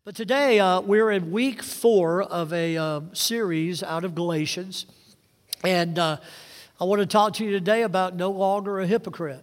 But today we're in week 4 of a series out of Galatians. And I want to talk to you today about no longer a hypocrite.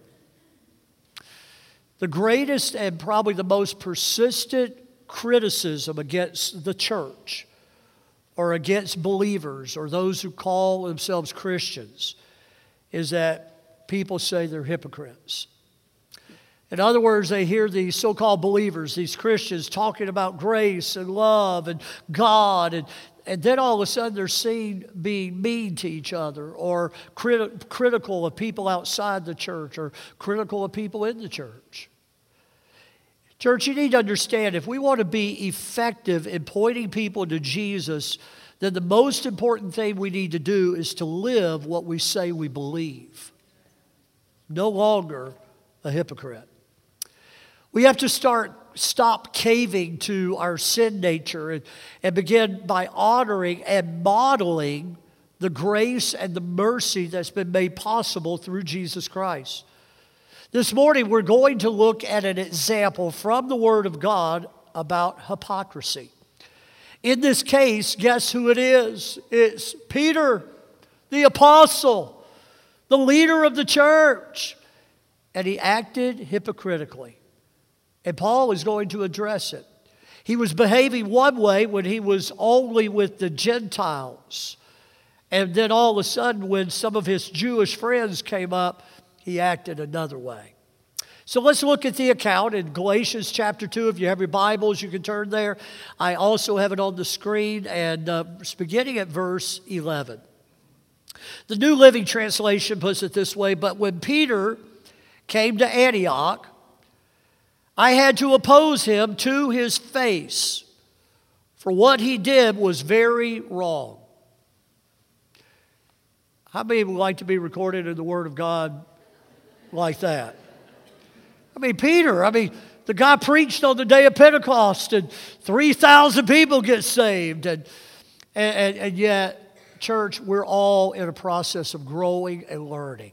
The greatest and probably the most persistent criticism against the church or against believers or those who call themselves Christians is that people say they're hypocrites. In other words, they hear these so-called believers, these Christians, talking about grace and love and God, and then all of a sudden they're seen being mean to each other or critical of people outside the church or critical of people in the church. Church, you need to understand, if we want to be effective in pointing people to Jesus, then the most important thing we need to do is to live what we say we believe. No longer a hypocrite. We have to stop caving to our sin nature and begin by honoring and modeling the grace and the mercy that's been made possible through Jesus Christ. This morning we're going to look at an example from the Word of God about hypocrisy. In this case, guess who it is? It's Peter, the apostle, the leader of the church. And he acted hypocritically. And Paul is going to address it. He was behaving one way when he was only with the Gentiles. And then all of a sudden, when some of his Jewish friends came up, he acted another way. So let's look at the account in Galatians chapter 2. If you have your Bibles, you can turn there. I also have it on the screen, and it's beginning at verse 11. The New Living Translation puts it this way: but when Peter came to Antioch, I had to oppose him to his face, for what he did was very wrong. How many would like to be recorded in the Word of God like that? Peter, the guy preached on the day of Pentecost, and 3,000 people get saved. And yet, church, we're all in a process of growing and learning.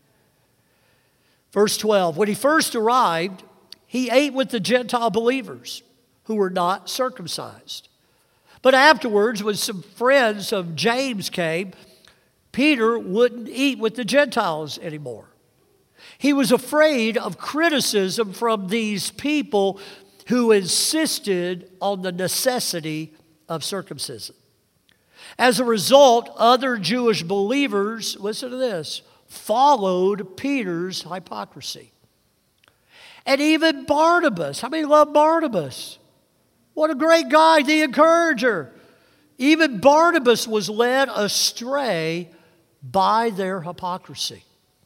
Verse 12, when he first arrived, he ate with the Gentile believers who were not circumcised. But afterwards, when some friends of James came, Peter wouldn't eat with the Gentiles anymore. He was afraid of criticism from these people who insisted on the necessity of circumcision. As a result, other Jewish believers, listen to this, followed Peter's hypocrisy. And even Barnabas. How many love Barnabas? What a great guy, the encourager. Even Barnabas was led astray by their hypocrisy.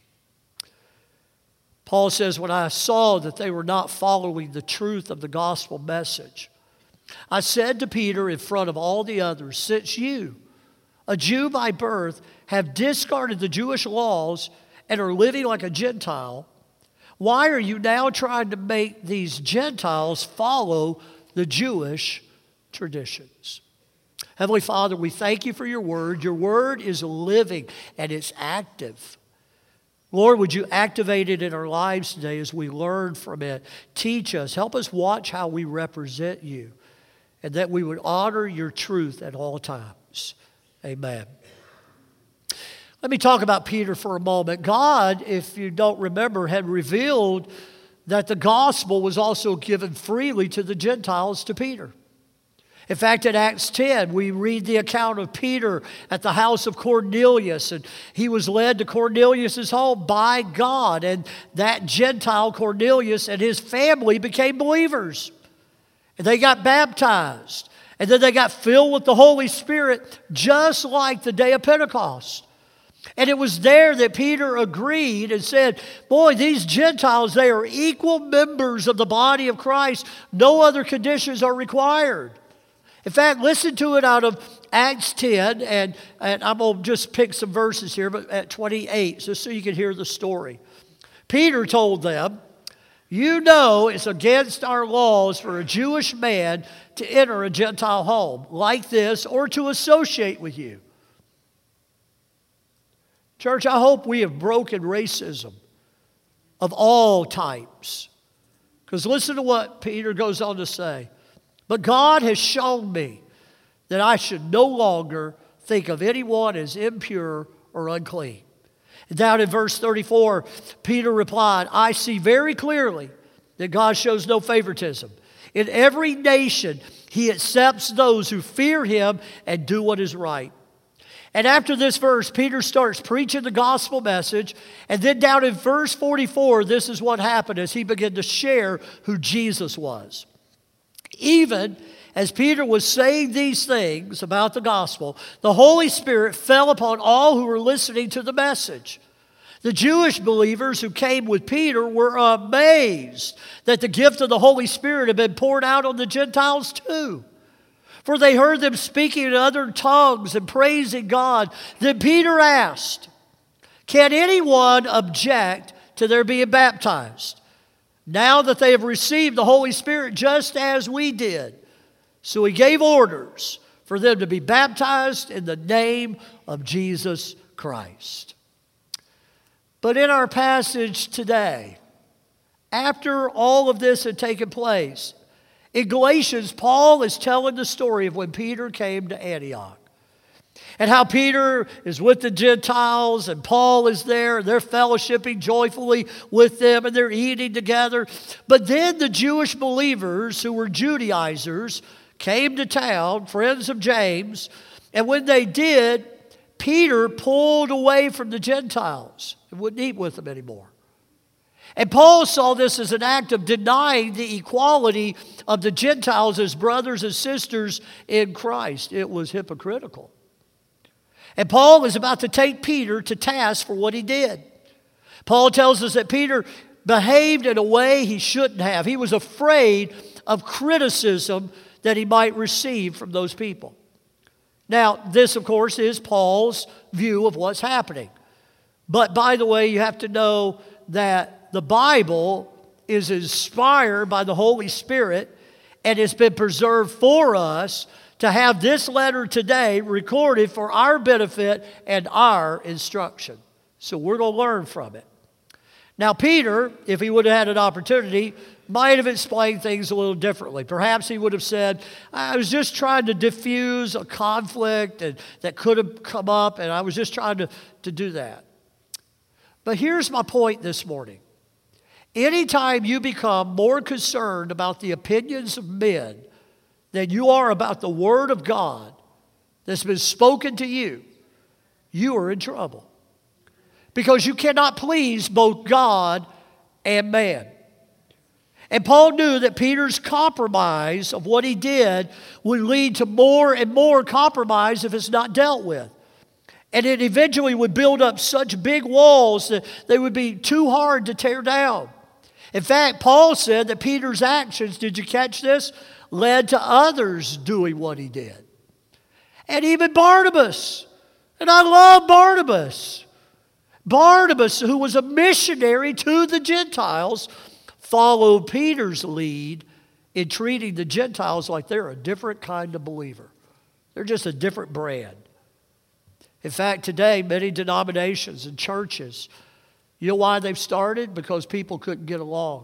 Paul says, when I saw that they were not following the truth of the gospel message, I said to Peter in front of all the others, since you, a Jew by birth, have discarded the Jewish laws and are living like a Gentile, why are you now trying to make these Gentiles follow the Jewish traditions? Heavenly Father, we thank you for your word. Your word is living and it's active. Lord, would you activate it in our lives today as we learn from it? Teach us. Help us watch how we represent you, and that we would honor your truth at all times. Amen. Let me talk about Peter for a moment. God, if you don't remember, had revealed that the gospel was also given freely to the Gentiles to Peter. In fact, in Acts 10, we read the account of Peter at the house of Cornelius, and he was led to Cornelius' home by God, and that Gentile Cornelius and his family became believers, and they got baptized, and then they got filled with the Holy Spirit, just like the day of Pentecost. And it was there that Peter agreed and said, boy, these Gentiles, they are equal members of the body of Christ. No other conditions are required. In fact, listen to it out of Acts 10, and I'm going to just pick some verses here, but at 28, just so you can hear the story. Peter told them, you know it's against our laws for a Jewish man to enter a Gentile home like this or to associate with you. Church, I hope we have broken racism of all types. Because listen to what Peter goes on to say. But God has shown me that I should no longer think of anyone as impure or unclean. And down in verse 34, Peter replied, I see very clearly that God shows no favoritism. In every nation, He accepts those who fear Him and do what is right. And after this verse, Peter starts preaching the gospel message. And then down in verse 44, this is what happened as he began to share who Jesus was. Even as Peter was saying these things about the gospel, the Holy Spirit fell upon all who were listening to the message. The Jewish believers who came with Peter were amazed that the gift of the Holy Spirit had been poured out on the Gentiles too. For they heard them speaking in other tongues and praising God. Then Peter asked, can anyone object to their being baptized, now that they have received the Holy Spirit just as we did? So he gave orders for them to be baptized in the name of Jesus Christ. But in our passage today, after all of this had taken place, in Galatians, Paul is telling the story of when Peter came to Antioch. And how Peter is with the Gentiles and Paul is there and they're fellowshipping joyfully with them and they're eating together. But then the Jewish believers who were Judaizers came to town, friends of James, and when they did, Peter pulled away from the Gentiles and wouldn't eat with them anymore. And Paul saw this as an act of denying the equality of the Gentiles as brothers and sisters in Christ. It was hypocritical. And Paul is about to take Peter to task for what he did. Paul tells us that Peter behaved in a way he shouldn't have. He was afraid of criticism that he might receive from those people. Now, this, of course, is Paul's view of what's happening. But by the way, you have to know that the Bible is inspired by the Holy Spirit and it's been preserved for us to have this letter today recorded for our benefit and our instruction. So we're going to learn from it. Now, Peter, if he would have had an opportunity, might have explained things a little differently. Perhaps he would have said, I was just trying to diffuse a conflict that could have come up, and I was just trying to do that. But here's my point this morning. Anytime you become more concerned about the opinions of men than you are about the Word of God that's been spoken to you, you are in trouble. Because you cannot please both God and man. And Paul knew that Peter's compromise of what he did would lead to more and more compromise if it's not dealt with. And it eventually would build up such big walls that they would be too hard to tear down. In fact, Paul said that Peter's actions, did you catch this, led to others doing what he did. And even Barnabas. And I love Barnabas. Barnabas, who was a missionary to the Gentiles, followed Peter's lead in treating the Gentiles like they're a different kind of believer. They're just a different brand. In fact, today, many denominations and churches, you know why they've started? Because people couldn't get along.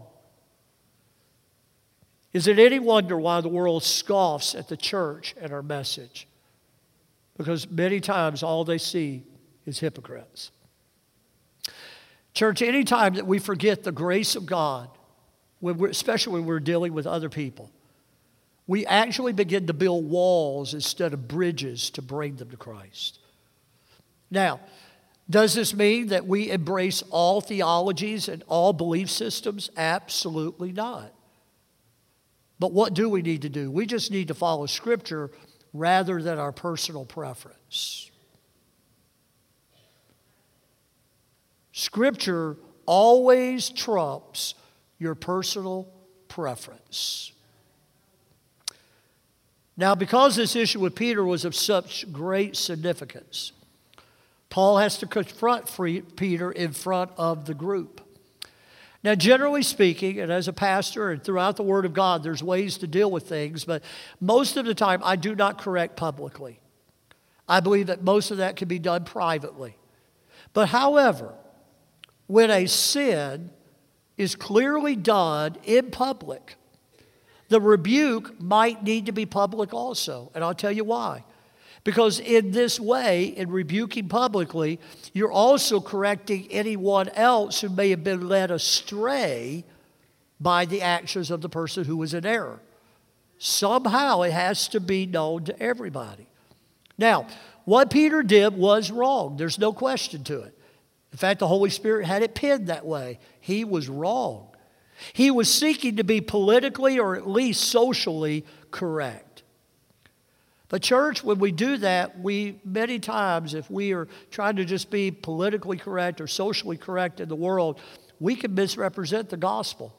Is it any wonder why the world scoffs at the church and our message? Because many times all they see is hypocrites. Church, any time that we forget the grace of God, especially when we're dealing with other people, we actually begin to build walls instead of bridges to bring them to Christ. Now, does this mean that we embrace all theologies and all belief systems? Absolutely not. But what do we need to do? We just need to follow Scripture rather than our personal preference. Scripture always trumps your personal preference. Now, because this issue with Peter was of such great significance, Paul has to confront Peter in front of the group. Now, generally speaking, and as a pastor and throughout the Word of God, there's ways to deal with things, but most of the time I do not correct publicly. I believe that most of that can be done privately. But however, when a sin is clearly done in public, The rebuke might need to be public also, and I'll tell you why. Because in this way, in rebuking publicly, you're also correcting anyone else who may have been led astray by the actions of the person who was in error. Somehow it has to be known to everybody. Now, what Peter did was wrong. There's no question to it. In fact, the Holy Spirit had it pinned that way. He was wrong. He was seeking to be politically or at least socially correct. But church, when we do that, many times, if we are trying to just be politically correct or socially correct in the world, we can misrepresent the gospel.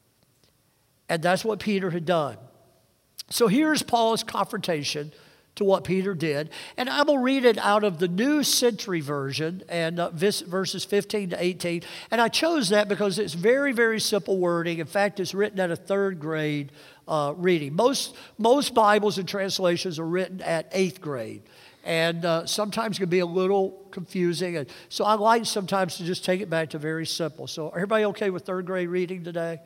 And that's what Peter had done. So here's Paul's confrontation to what Peter did. And I will read it out of the New Century Version, and verses 15 to 18. And I chose that because it's very, very simple wording. In fact, it's written at a third grade reading. Most Bibles and translations are written at 8th grade. And sometimes it can be a little confusing. And so I like sometimes to just take it back to very simple. So everybody okay with third grade reading today?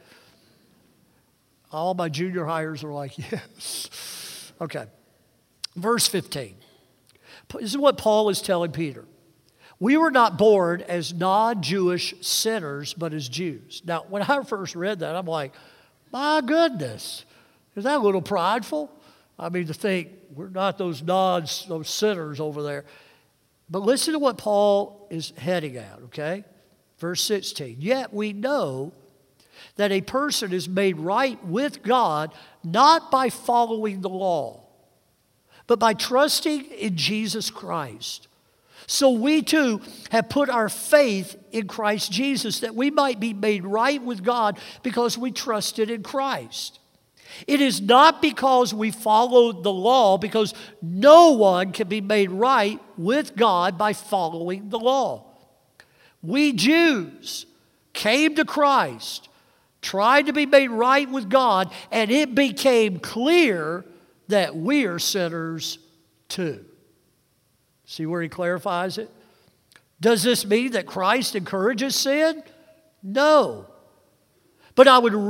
All my junior hires are like, yes. Okay. Verse 15. This is what Paul is telling Peter. We were not born as non-Jewish sinners, but as Jews. Now, when I first read that, I'm like, my goodness, is that a little prideful? I mean, to think we're not those sinners over there. But listen to what Paul is heading at, okay? Verse 16. Yet we know that a person is made right with God not by following the law, but by trusting in Jesus Christ. So we too have put our faith in Christ Jesus, that we might be made right with God because we trusted in Christ. It is not because we followed the law, because no one can be made right with God by following the law. We Jews came to Christ, tried to be made right with God, and it became clear that we are sinners too. See where he clarifies it? Does this mean that Christ encourages sin? No. But I would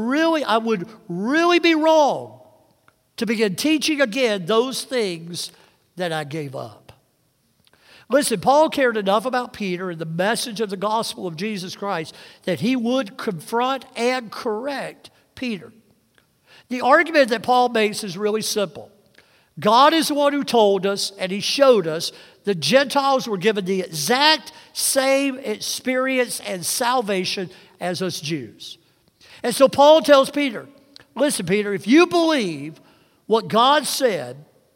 really be wrong to begin teaching again those things that I gave up. Listen, Paul cared enough about Peter and the message of the gospel of Jesus Christ that he would confront and correct Peter. The argument that Paul makes is really simple. God is the one who told us, and he showed us, the Gentiles were given the exact same experience and salvation as us Jews. And so Paul tells Peter, listen, Peter, if you believe what God said,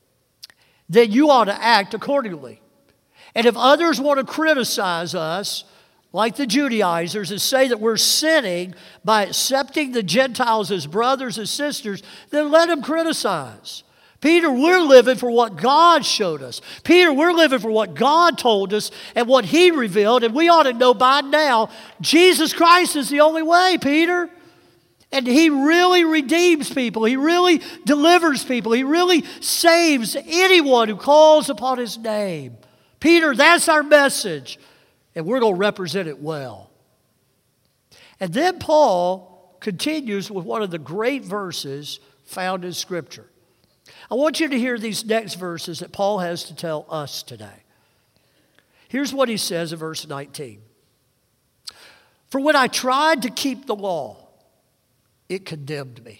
then you ought to act accordingly. And if others want to criticize us, like the Judaizers, and say that we're sinning by accepting the Gentiles as brothers and sisters, then let them criticize. Peter, we're living for what God showed us. Peter, we're living for what God told us and what he revealed, and we ought to know by now Jesus Christ is the only way, Peter. And he really redeems people. He really delivers people. He really saves anyone who calls upon his name. Peter, that's our message, and we're going to represent it well. And then Paul continues with one of the great verses found in Scripture. I want you to hear these next verses that Paul has to tell us today. Here's what he says in verse 19. For when I tried to keep the law, it condemned me.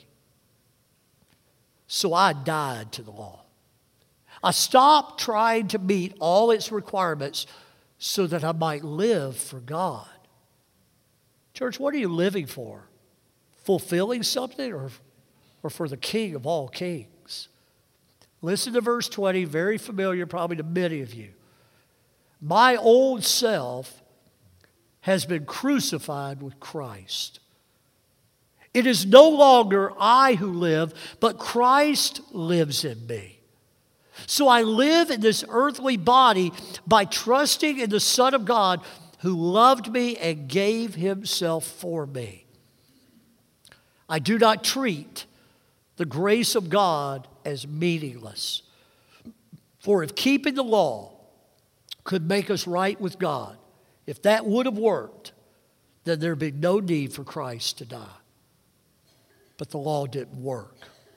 So I died to the law. I stopped trying to meet all its requirements so that I might live for God. Church, what are you living for? Fulfilling something or for the King of all kings? Listen to verse 20, very familiar probably to many of you. My old self has been crucified with Christ. It is no longer I who live, but Christ lives in me. So I live in this earthly body by trusting in the Son of God who loved me and gave himself for me. I do not treat the grace of God as meaningless. For if keeping the law could make us right with God, if that would have worked, then there'd be no need for Christ to die. But the law didn't work.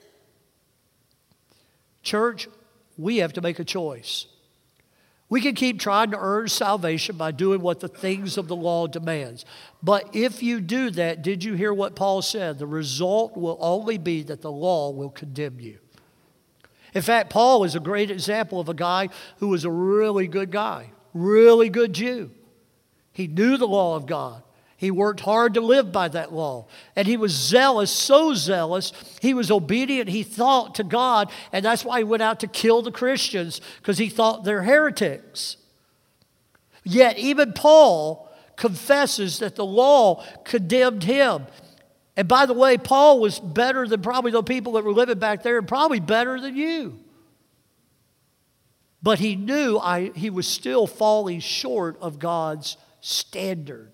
Church, we have to make a choice. We can keep trying to earn salvation by doing what the things of the law demands. But if you do that, did you hear what Paul said? The result will only be that the law will condemn you. In fact, Paul is a great example of a guy who was a really good guy, really good Jew. He knew the law of God. He worked hard to live by that law. And he was zealous, so zealous, he was obedient, he thought to God, and that's why he went out to kill the Christians, because he thought they're heretics. Yet even Paul confesses that the law condemned him. And by the way, Paul was better than probably the people that were living back there, and probably better than you. But he knew he was still falling short of God's standard.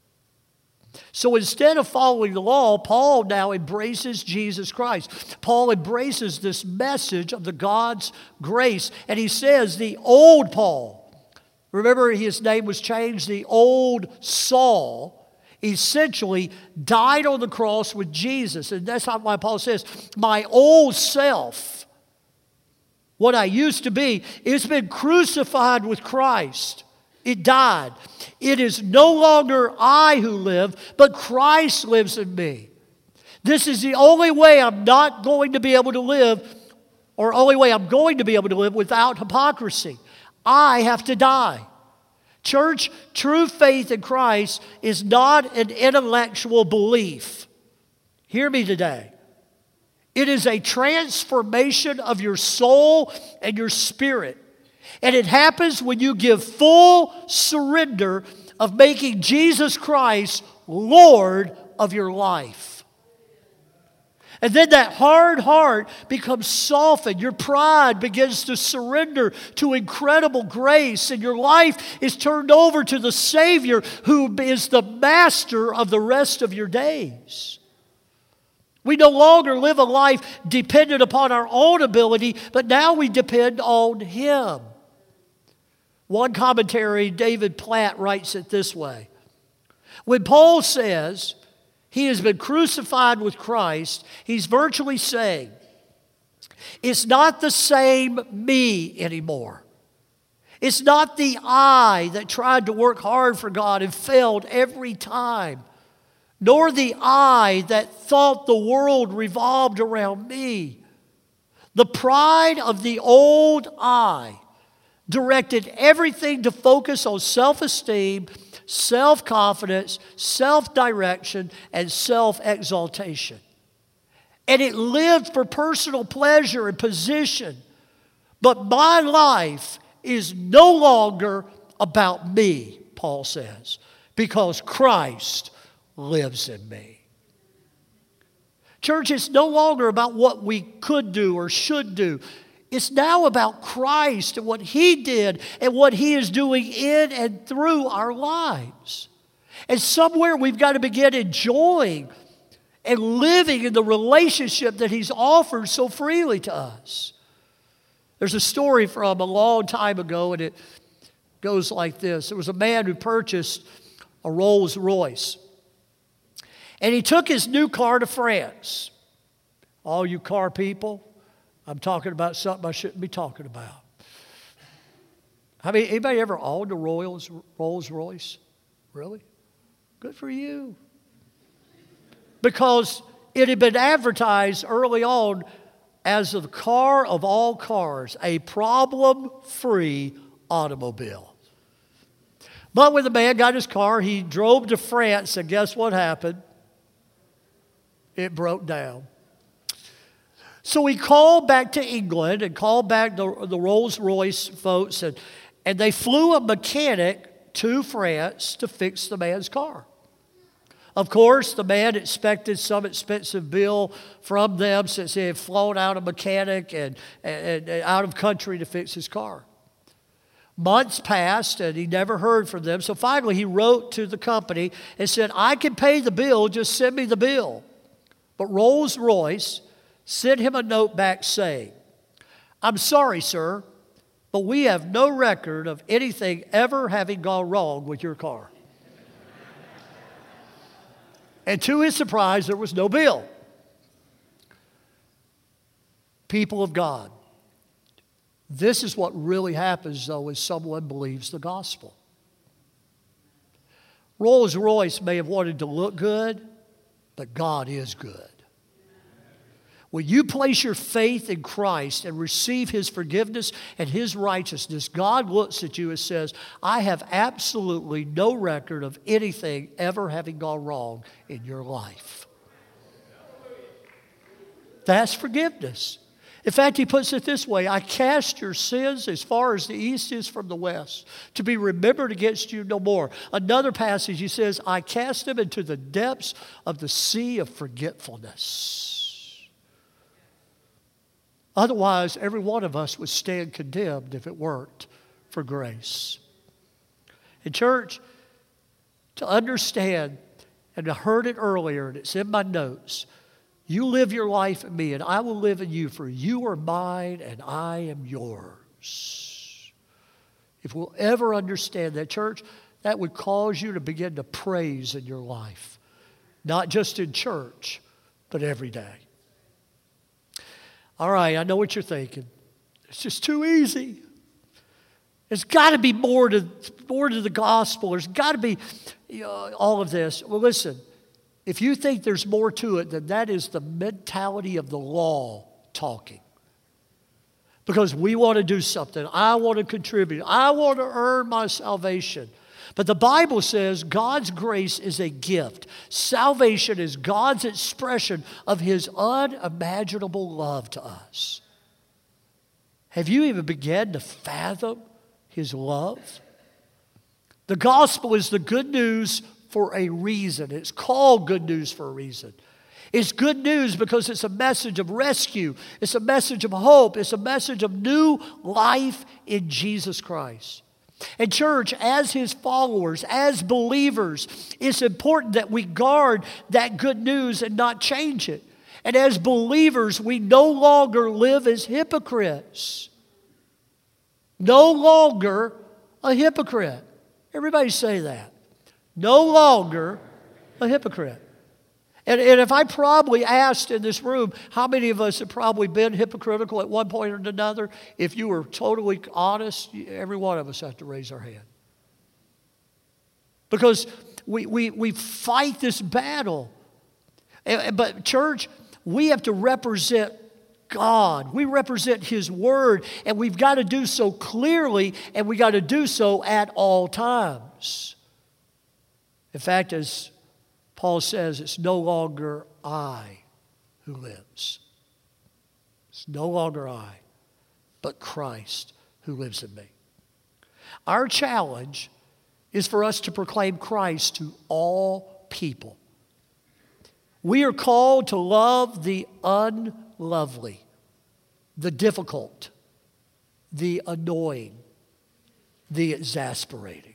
So instead of following the law, Paul now embraces Jesus Christ. Paul embraces this message of the God's grace. And he says the old Paul, remember his name was changed, the old Saul, essentially died on the cross with Jesus. And that's why Paul says, my old self, what I used to be, it's been crucified with Christ. It died. It is no longer I who live, but Christ lives in me. This is the only way I'm not going to be able to live, or only way I'm going to be able to live without hypocrisy. I have to die. Church, true faith in Christ is not an intellectual belief. Hear me today. It is a transformation of your soul and your spirit. And it happens when you give full surrender of making Jesus Christ Lord of your life. And then that hard heart becomes softened. Your pride begins to surrender to incredible grace. And your life is turned over to the Savior who is the master of the rest of your days. We no longer live a life dependent upon our own ability, but now we depend on Him. One commentary, David Platt, writes it this way. When Paul says he has been crucified with Christ, he's virtually saying, it's not the same me anymore. It's not the I that tried to work hard for God and failed every time, nor the I that thought the world revolved around me. The pride of the old I directed everything to focus on self-esteem, self-confidence, self-direction, and self-exaltation. And it lived for personal pleasure and position. But my life is no longer about me, Paul says, because Christ lives in me. Church, it's no longer about what we could do or should do. It's now about Christ and what He did and what He is doing in and through our lives. And somewhere we've got to begin enjoying and living in the relationship that He's offered so freely to us. There's a story from a long time ago, and it goes like this. There was a man who purchased a Rolls Royce. And he took his new car to France. All you car people, I'm talking about something I shouldn't be talking about. I mean, anybody ever owned a Rolls Royce? Really? Good for you. Because it had been advertised early on as the car of all cars, a problem-free automobile. But when the man got his car, he drove to France, and guess what happened? It broke down. So he called back to England and called back the Rolls-Royce folks, and they flew a mechanic to France to fix the man's car. Of course, the man expected some expensive bill from them since he had flown out a mechanic and out of country to fix his car. Months passed and he never heard from them. So finally he wrote to the company and said, I can pay the bill, just send me the bill. But Rolls-Royce sent him a note back saying, I'm sorry, sir, but we have no record of anything ever having gone wrong with your car. And to his surprise, there was no bill. People of God, This is what really happens, though, is someone believes the gospel. Rolls-Royce may have wanted to look good, but God is good. When you place your faith in Christ and receive His forgiveness and His righteousness, God looks at you and says, I have absolutely no record of anything ever having gone wrong in your life. That's forgiveness. In fact, He puts it this way, I cast your sins as far as the east is from the west, to be remembered against you no more. Another passage, He says, I cast them into the depths of the sea of forgetfulness. Otherwise, every one of us would stand condemned if it weren't for grace. In church, to understand, and I heard it earlier, and it's in my notes, you live your life in me, and I will live in you, for you are mine, and I am yours. If we'll ever understand that, church, that would cause you to begin to praise in your life. Not just in church, but every day. All right, I know what you're thinking. It's just too easy. There's got to be more to the gospel. There's got to be all of this. Well, listen, if you think there's more to it, then that is the mentality of the law talking. Because we want to do something. I want to contribute. I want to earn my salvation. But the Bible says God's grace is a gift. Salvation is God's expression of His unimaginable love to us. Have you even begun to fathom His love? The gospel is the good news for a reason. It's called good news for a reason. It's good news because it's a message of rescue. It's a message of hope. It's a message of new life in Jesus Christ. And church, as His followers, as believers, it's important that we guard that good news and not change it. And as believers, we no longer live as hypocrites. No longer a hypocrite. Everybody say that. No longer a hypocrite. And if I probably asked in this room, how many of us have probably been hypocritical at one point or another? If you were totally honest, every one of us have to raise our hand. Because we fight this battle. But church, we have to represent God. We represent His Word, and we've got to do so clearly, and we've got to do so at all times. In fact, as Paul says, it's no longer I who lives. It's no longer I, but Christ who lives in me. Our challenge is for us to proclaim Christ to all people. We are called to love the unlovely, the difficult, the annoying, the exasperating.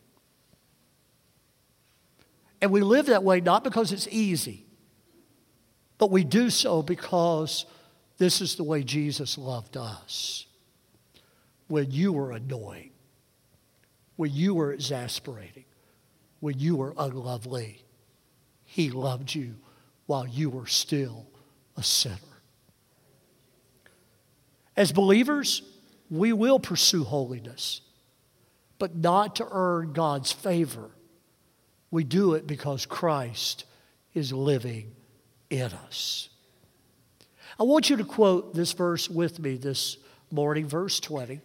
And we live that way not because it's easy, but we do so because this is the way Jesus loved us. When you were annoying, when you were exasperating, when you were unlovely, He loved you while you were still a sinner. As believers, we will pursue holiness, but not to earn God's favor. We do it because Christ is living in us. I want you to quote this verse with me this morning, verse 20.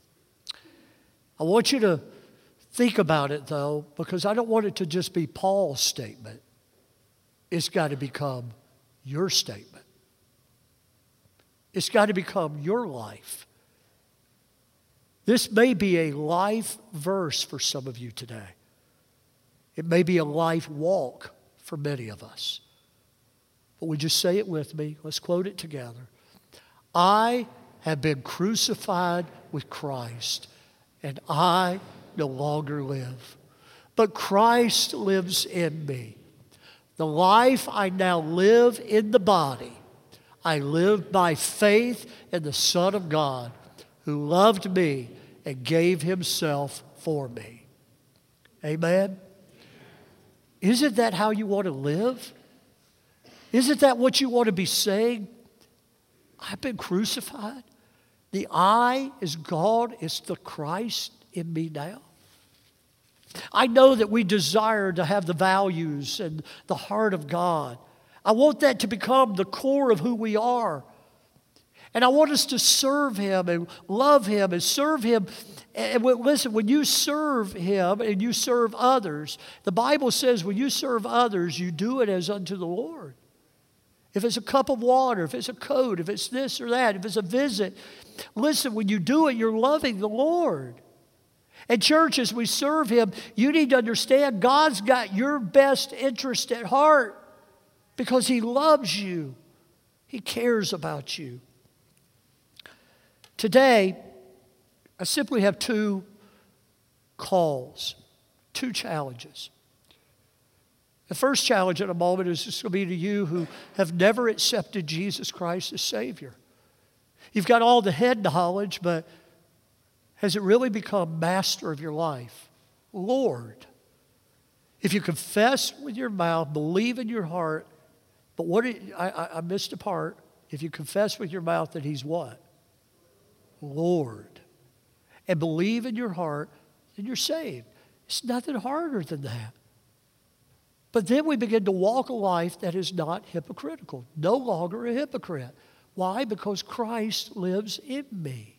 I want you to think about it, though, because I don't want it to just be Paul's statement. It's got to become your statement. It's got to become your life. This may be a life verse for some of you today. It may be a life walk for many of us. But would you say it with me? Let's quote it together. I have been crucified with Christ, and I no longer live, but Christ lives in me. The life I now live in the body, I live by faith in the Son of God, who loved me and gave Himself for me. Amen? Isn't that how you want to live? Isn't that what you want to be saying? I've been crucified, The I is God. It's the Christ in me now. I know that we desire to have the values and the heart of God. I want that to become the core of who we are. And I want us to serve Him and love Him and serve Him. And listen, when you serve Him and you serve others, the Bible says when you serve others, you do it as unto the Lord. If it's a cup of water, if it's a coat, if it's this or that, if it's a visit, listen, when you do it, you're loving the Lord. And church, as we serve Him, you need to understand God's got your best interest at heart because He loves you. He cares about you. Today, I simply have two calls, two challenges. The first challenge in a moment is just going to be to you who have never accepted Jesus Christ as Savior. You've got all the head knowledge, but has it really become master of your life? Lord. If you confess with your mouth, believe in your heart, but I missed a part. If you confess with your mouth that He's what? Lord. And believe in your heart, then you're saved. It's nothing harder than that. But then we begin to walk a life that is not hypocritical. No longer a hypocrite. Why? Because Christ lives in me.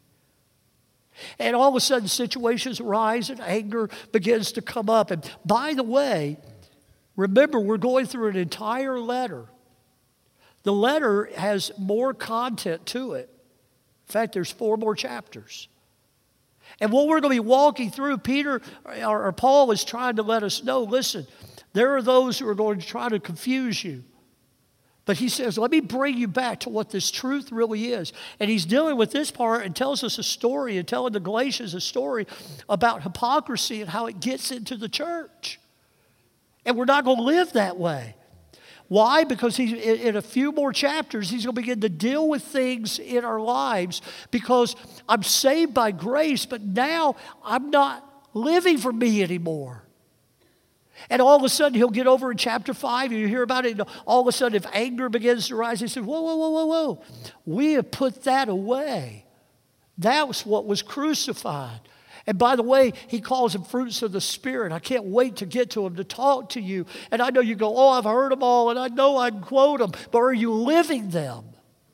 And all of a sudden situations arise and anger begins to come up. And by the way, remember we're going through an entire letter. The letter has more content to it. In fact, there's 4 more chapters. And what we're going to be walking through, Peter or Paul is trying to let us know, listen, there are those who are going to try to confuse you. But he says, let me bring you back to what this truth really is. And he's dealing with this part and tells us a story and telling the Galatians a story about hypocrisy and how it gets into the church. And we're not going to live that way. Why? Because in a few more chapters, he's going to begin to deal with things in our lives because I'm saved by grace, but now I'm not living for me anymore. And all of a sudden, he'll get over in chapter 5, and you hear about it, and all of a sudden, if anger begins to rise, he says, whoa, whoa, whoa, whoa, whoa. We have put that away. That was what was crucified. And by the way, he calls them fruits of the Spirit. I can't wait to get to them, to talk to you. And I know you go, oh, I've heard them all, and I know I can quote them, but are you living them?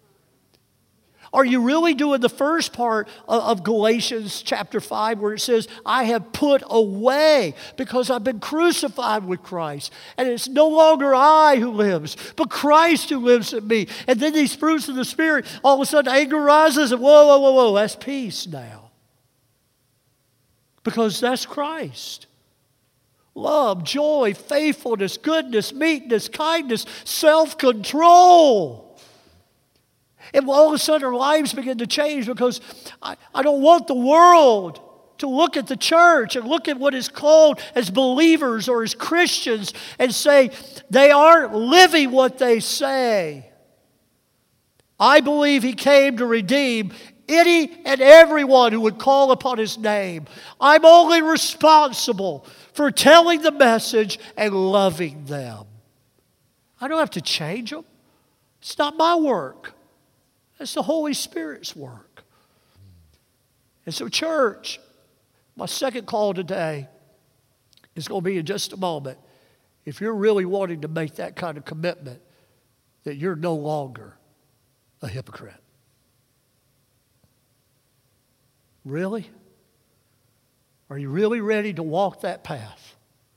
Are you really doing the first part of Galatians chapter 5 where it says, I have put away because I've been crucified with Christ. And it's no longer I who lives, but Christ who lives in me. And then these fruits of the Spirit, all of a sudden anger rises and whoa, whoa, whoa, whoa, that's peace now. Because that's Christ. Love, joy, faithfulness, goodness, meekness, kindness, self-control. And all of a sudden our lives begin to change because I don't want the world to look at the church and look at what is called as believers or as Christians and say they aren't living what they say. I believe He came to redeem any and everyone who would call upon His name. I'm only responsible for telling the message and loving them. I don't have to change them. It's not my work. That's the Holy Spirit's work. And so, church, my second call today is going to be in just a moment. If you're really wanting to make that kind of commitment, that you're no longer a hypocrite. Really? Are you really ready to walk that path?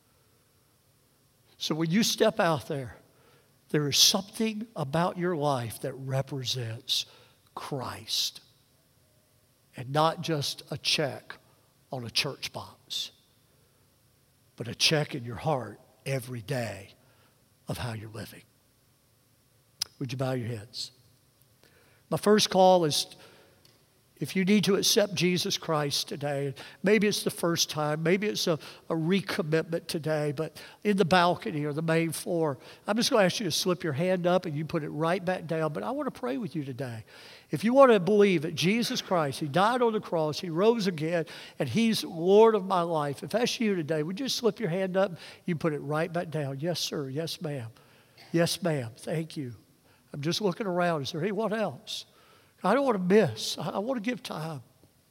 So when you step out there, there is something about your life that represents Christ and not just a check on a church box, but a check in your heart every day of how you're living. Would you bow your heads? My first call is if you need to accept Jesus Christ today, maybe it's the first time, maybe it's a recommitment today, but in the balcony or the main floor, I'm just going to ask you to slip your hand up and you put it right back down. But I want to pray with you today. If you want to believe that Jesus Christ, He died on the cross, He rose again, and He's Lord of my life, if that's you today, would you just slip your hand up? You put it right back down. Yes, sir. Yes, ma'am. Yes, ma'am. Thank you. I'm just looking around. Is there anyone else? I don't want to miss. I want to give time.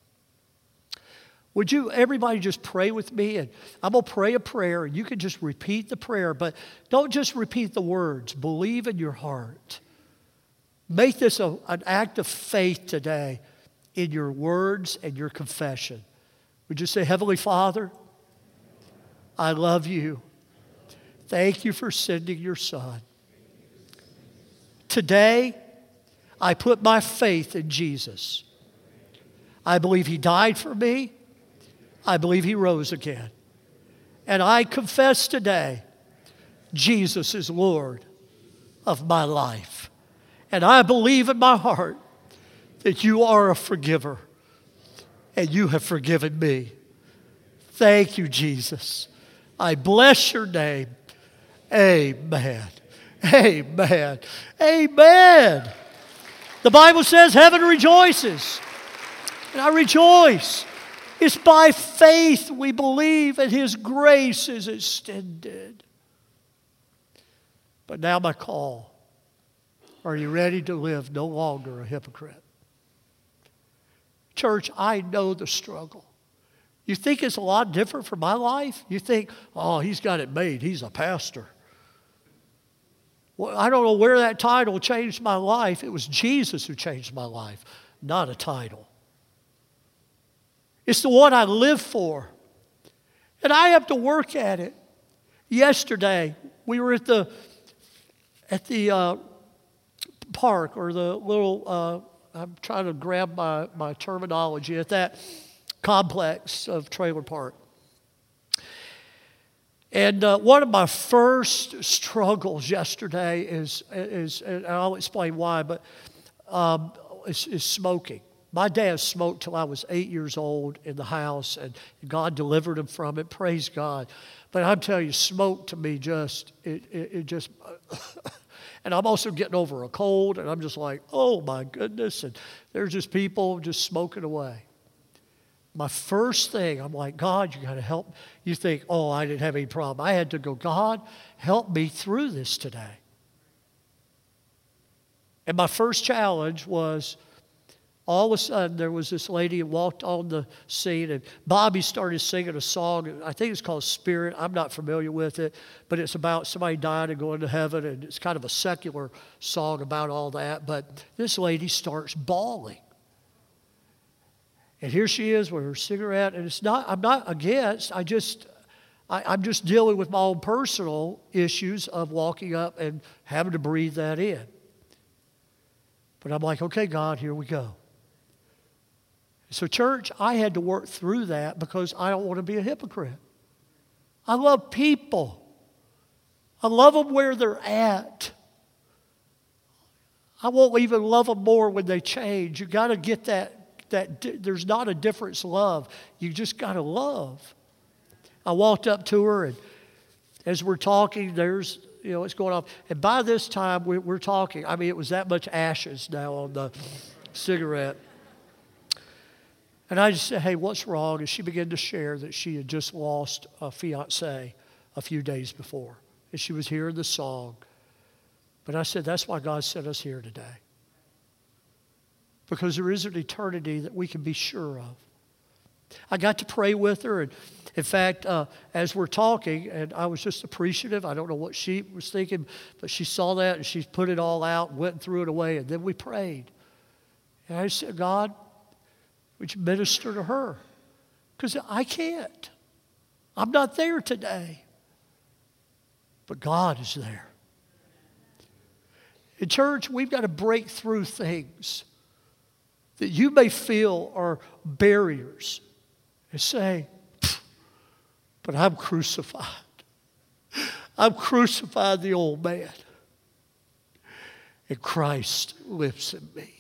Would you, everybody, just pray with me? And I'm going to pray a prayer. You can just repeat the prayer, but don't just repeat the words. Believe in your heart. Make this an act of faith today in your words and your confession. Would you say, Heavenly Father, I love you. Thank you for sending your Son. Today, I put my faith in Jesus. I believe He died for me. I believe He rose again. And I confess today, Jesus is Lord of my life. And I believe in my heart that you are a forgiver. And you have forgiven me. Thank you, Jesus. I bless your name. Amen. Amen. Amen. The Bible says heaven rejoices. And I rejoice. It's by faith we believe and His grace is extended. But now my call. Are you ready to live no longer a hypocrite? Church, I know the struggle. You think it's a lot different from my life? You think, oh, he's got it made. He's a pastor. Well, I don't know where that title changed my life. It was Jesus who changed my life, not a title. It's the one I live for. And I have to work at it. Yesterday, we were at the park, or the little, I'm trying to grab my terminology, at that complex of trailer park. And one of my first struggles yesterday is and I'll explain why, but is smoking. My dad smoked till I was 8 years old in the house, and God delivered him from it. Praise God. But I'm telling you, smoke to me just, it just, and I'm also getting over a cold, and I'm just like, oh my goodness. And there's just people just smoking away. My first thing, I'm like, God, you got to help. You think, oh, I didn't have any problem. I had to go, God, help me through this today. And my first challenge was, all of a sudden, there was this lady who walked on the scene, and Bobby started singing a song. I think it's called Spirit. I'm not familiar with it, but it's about somebody dying and going to heaven, and it's kind of a secular song about all that. But this lady starts bawling. And here she is with her cigarette, and it's not, I'm not against, I'm just dealing with my own personal issues of walking up and having to breathe that in. But I'm like, okay, God, here we go. So church, I had to work through that because I don't want to be a hypocrite. I love people. I love them where they're at. I won't even love them more when they change. You got to get that there's not a difference love. You just got to love. I walked up to her, and as we're talking, there's, it's going off. And by this time, we're talking. I mean, it was that much ashes now on the cigarette. And I just said, hey, what's wrong? And she began to share that she had just lost a fiancé a few days before. And she was hearing the song. But I said, that's why God sent us here today. Because there is an eternity that we can be sure of. I got to pray with her. And in fact, as we're talking, and I was just appreciative. I don't know what she was thinking, but she saw that and she put it all out, went and threw it away. And then we prayed. And I said, God, would you minister to her? Because I can't. I'm not there today. But God is there. In church, we've got to break through things that you may feel are barriers and say, but I'm crucified. I've crucified the old man. And Christ lives in me.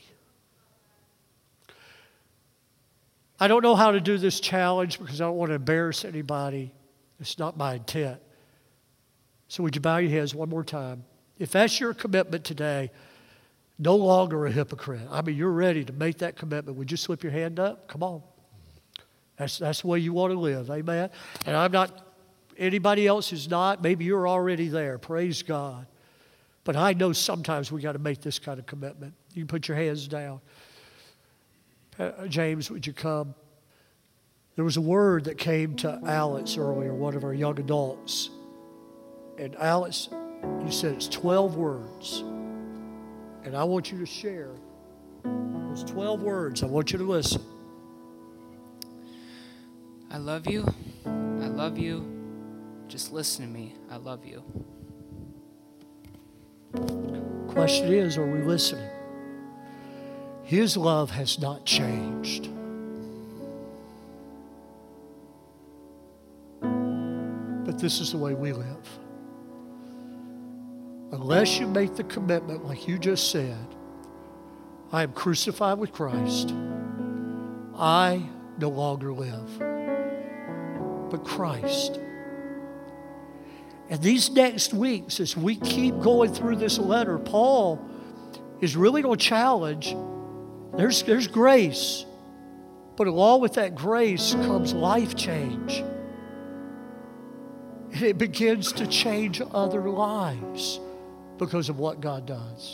I don't know how to do this challenge because I don't want to embarrass anybody. It's not my intent. So would you bow your heads one more time? If that's your commitment today, no longer a hypocrite. I mean, you're ready to make that commitment. Would you slip your hand up? Come on. That's the way you want to live. Amen. And I'm not, anybody else who's not, maybe you're already there. Praise God. But I know sometimes we got to make this kind of commitment. You can put your hands down. James, would you come? There was a word that came to Alex earlier, one of our young adults. And Alex, you said it's 12 words. And I want you to share those 12 words. I want you to listen. I love you. I love you. Just listen to me. I love you. Question is, are we listening? His love has not changed. But this is the way we live. Unless you make the commitment like you just said, I am crucified with Christ. I no longer live, but Christ. And these next weeks, as we keep going through this letter, Paul is really going to challenge. There's grace, but along with that grace comes life change. And it begins to change other lives because of what God does.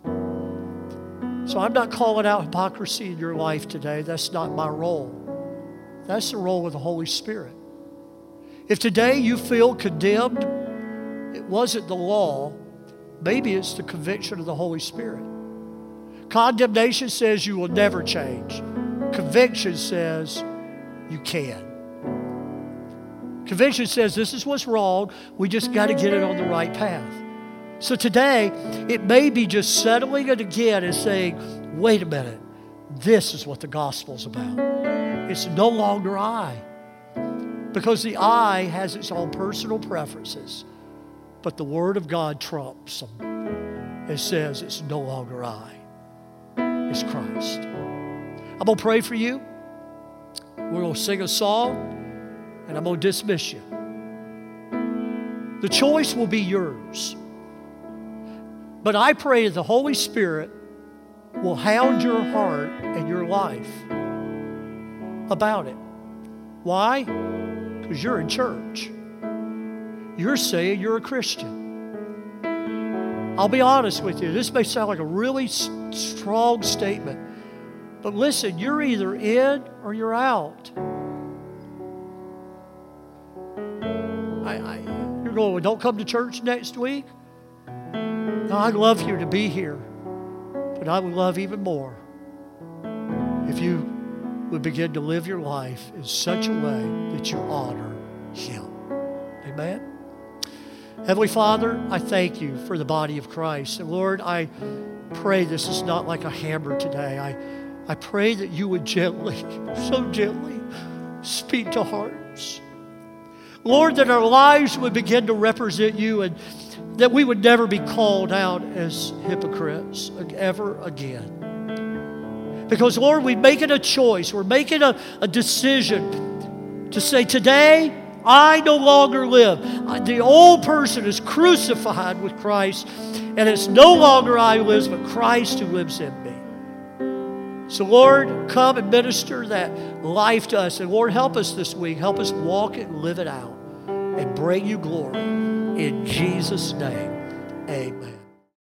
So I'm not calling out hypocrisy in your life today. That's not my role. That's the role of the Holy Spirit. If today you feel condemned, it wasn't the law. Maybe it's the conviction of the Holy Spirit. Condemnation says you will never change. Conviction says you can. Conviction says this is what's wrong. We just got to get it on the right path. So today, it may be just settling it again and saying, wait a minute, this is what the gospel's about. It's no longer I. Because the I has its own personal preferences. But the Word of God trumps them. It says it's no longer I. It's Christ. I'm going to pray for you. We're going to sing a song. And I'm going to dismiss you. The choice will be yours. But I pray that the Holy Spirit will hound your heart and your life about it. Why? Because you're in church. You're saying you're a Christian. I'll be honest with you. This may sound like a really strong statement. But listen, you're either in or you're out. You're going, well, don't come to church next week? No, I'd love you to be here. But I would love even more if you would begin to live your life in such a way that you honor Him. Amen? Heavenly Father, I thank you for the body of Christ. And Lord, I pray this is not like a hammer today. I pray that you would gently, so gently, speak to hearts. Lord, that our lives would begin to represent you and that we would never be called out as hypocrites ever again. Because, Lord, we're making a choice. We're making a decision to say, today, I no longer live. The old person is crucified with Christ, and it's no longer I who lives, but Christ who lives in me. So, Lord, come and minister that life to us. And, Lord, help us this week. Help us walk it and live it out and bring you glory. In Jesus' name, amen.